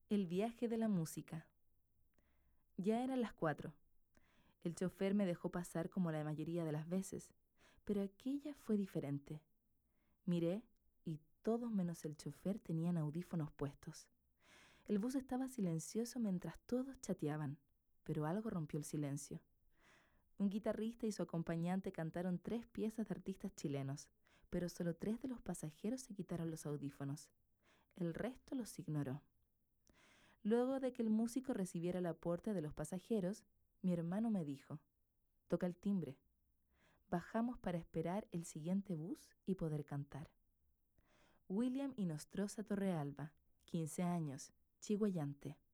El viaje de la música. Ya eran las 4. El chofer me dejó pasar como la mayoría de las veces, pero aquella fue diferente. Miré y todos menos el chofer tenían audífonos puestos. El bus estaba silencioso mientras todos chateaban, pero algo rompió el silencio. Un guitarrista y su acompañante cantaron 3 piezas de artistas chilenos, pero solo 3 de los pasajeros se quitaron los audífonos. El resto los ignoró. Luego de que el músico recibiera el aporte de los pasajeros, mi hermano me dijo: «Toca el timbre». Bajamos para esperar el siguiente bus y poder cantar. William Inostroza Torrealba, 15 años, chihuayante.